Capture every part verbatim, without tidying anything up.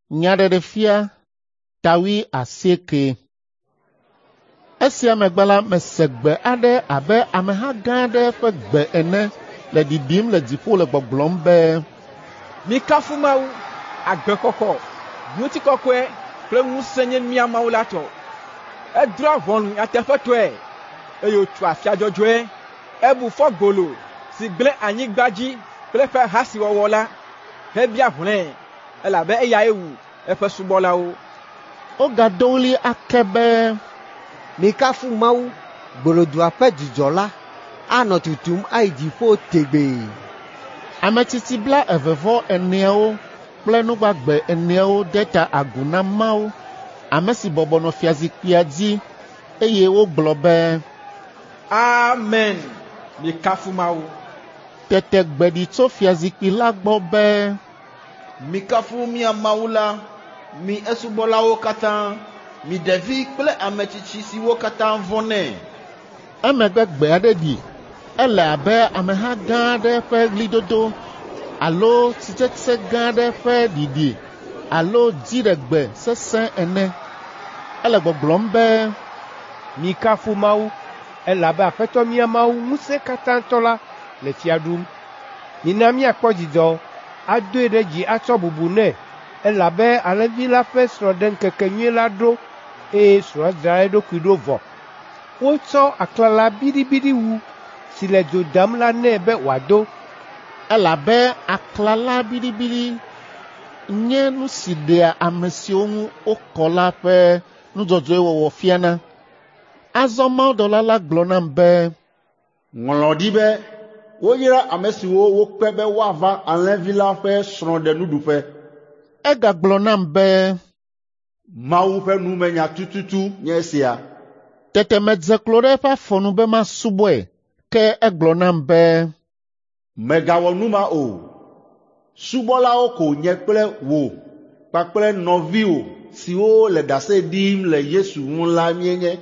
Nyaɖeɖefia tawi asieke. Esia megbe la mese gbe aɖe abe ameha gã aɖe ƒe gbe ene le ɖiɖim le dziƒo le gbɔgblɔm be mikafu Mawu, agbekɔkɔ, ŋutikɔkɔe kple ŋusẽ nye mía Mawu la tɔ. Edrɔ̃a ʋɔnu nyateƒetɔe eye wòtu afia dzɔdzɔe. Ebu fɔ golo si gblẽ anyigba dzi kple eƒe ahasiwɔwɔ la hebia hlɔ̃e elabe eyae wu eƒe subɔlawo. Wogado ɣli ake be mikafu Mawu, gbolodua ƒe dzidzɔ la anɔ tutum ayi dziƒo tegbee. Ametsitsi bla eve vɔ eneawo kple nugbagbe eneawo de ta agu na Mawu, ame si bɔbɔnɔ fiazikpuia dzi, eye wogblɔ be Amen. Mikafu Mawu. Tete gbeɖi tso fiazikpui la gbɔ be mikafu mia Mawu la, mi esubɔlawo katã, mi ɖevi kple ametsitsi siwo katã vɔnɛ. Emegbe gbe aɖe ɖi, ele abe ameha gã aɖe ƒe ɣlidodo alo tsitsetse gã aɖe ƒe ɖiɖi alo dziɖegbe sesẽ ene. Ele gbɔgblɔm be mikafu Mawu, elabe Aƒetɔ mía Mawu Ŋusẽkatãtɔ la le fia ɖum. Mina míakpɔ dzidzɔ, adoe ɖe dzi atsɔ bubu nɛ, elabe alẽvi la ƒe srɔ̃ɖeŋkekenyui la ɖo, eye srɔ̃a dzra eɖokui ɖo vɔ. Wotsɔ aklala biɖibiɖi wu si le dzo dam la nɛ be wòado. elabe aklala biɖibiɖi nye nu si ɖea ame siwo ŋu wokɔ la ƒe nudzɔdzɔe wɔwɔ fiana. Azɔ mawudɔla la gblɔ nam be ŋlɔ ɖi be woyra ame siwo wokpe be woava alẽvi la ƒe srɔ̃ɖenuɖuƒe. Egagblɔ nam be Mawu ƒe numenya tututu nye esia. tete medze klo ɖe eƒe afɔnu be masubɔe, ke egblɔ nam be Mègawɔ nu ma o. Subɔlawo ko nye kple wò kpakple nɔviwò siwo le ɖase ɖim le Yesu ŋu la míenye.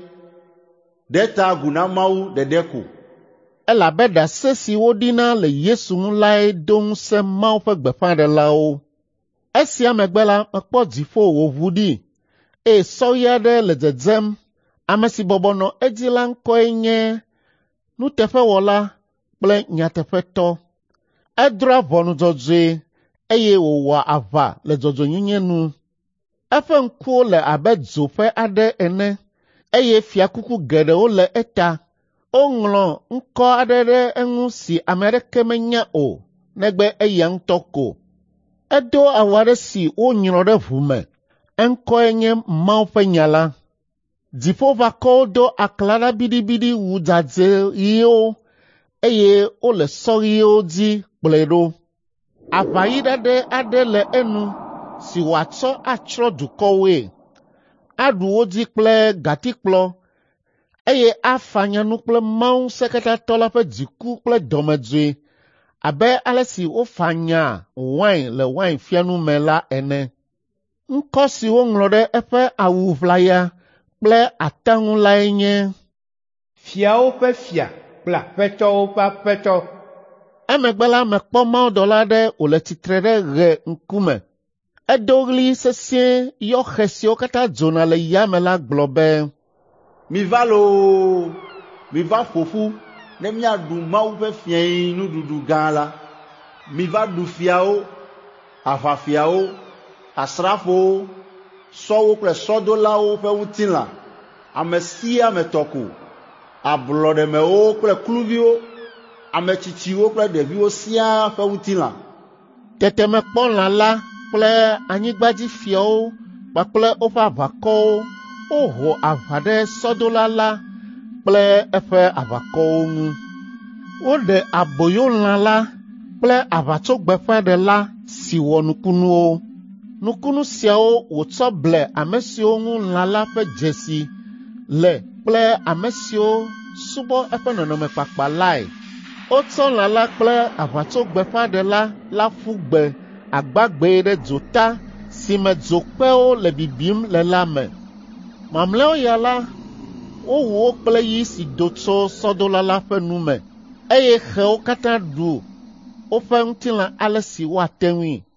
Ɖe ta agu na Mawu ɖeɖe ko. elabe ɖase si woɖina le Yesu ŋu lae do ŋusẽ Mawu ƒe gbeƒãɖelawo. Esia megbe la mekpɔ dziƒo wòʋu ɖi, eye sɔɣi aɖe le dzedzem. Ame si bɔbɔnɔ edzi la ŋkɔe nye nuteƒewɔla kple nyateƒetɔ. Edrɔ̃a ʋɔnu dzɔdzɔe eye wòwɔa aʋa le dzɔdzɔenyenye nu. Eƒe ŋkuwo le abe dzoƒe aɖe ene, eye fiakuku geɖewo le eta. Woŋlɔ ŋkɔ aɖe ɖe eŋu si ame aɖeke menya o, negbe eya ŋutɔ ko. Edo awu aɖe si wonyrɔ ɖe ʋu me. Eŋkɔe nye Mawu ƒe nya la. Dziƒoʋakɔwo do aklala biɖibiɖi wu dzadze ɣiwo, eye wole sɔ ɣiwo dzi kplɔe ɖo. Aʋayiɖaɖe aɖe le enu si wòatsɔ atsrɔ̃ dukɔwoe. Aɖu wo dzi kple gatikplɔ, eye afanya nu kple Mawu Ŋusẽkatãtɔ la ƒe dziku kple dɔmedzoe, abe ale si wofanya wain le wain fianu me la ene. Ŋkɔ si woŋlɔ ɖe eƒe awu ʋlaya kple ataŋu lae nye Fiawo ƒe fia kple aƒetɔwo ƒe aƒetɔ. Emegbe la mekpɔ mawudɔla aɖe wòle tsitre ɖe ɣe ŋkume. Edo ɣli sesĩe yɔ xe siwo katã dzona le yame la gblɔ be Miva loo, miva ƒoƒu ne míaɖu Mawu ƒe fiẽ nuɖuɖu gã la. Miva ɖu fiawo, aʋafiawo, asrafowo, sɔwo kple sɔdolawo ƒe ŋutilã, ame sia ame tɔ ko, ablɔɖemewo kple kluviwo, ame tsitsiwo kple ɖeviwo siaa ƒe ŋutilã. Tete mekpɔ lã la kple anyigbadzifiawo kpakple woƒe aʋakɔwo woho aʋa ɖe sɔdola la kple eƒe aʋakɔwo ŋu. Woɖe aboyo lã la kple aʋatsogbeƒãɖela si wɔ nukunuwo. Nukunu siawo wòtsɔ ble ame siwo ŋu lã la ƒe dzesi le kple ame siwo subɔ eƒe nɔnɔmekpakpa lae. Wotsɔ lã la kple aʋatsogbeƒãɖela la ƒu gbe agbagbe ɖe dzota si me dzokpewo le bibim le la me. Mamlɛawo ya la, wowu wo kple yi si do tso sɔdola la ƒe nu me, eye xewo katã ɖu woƒe ŋutilã ale si woate ŋui.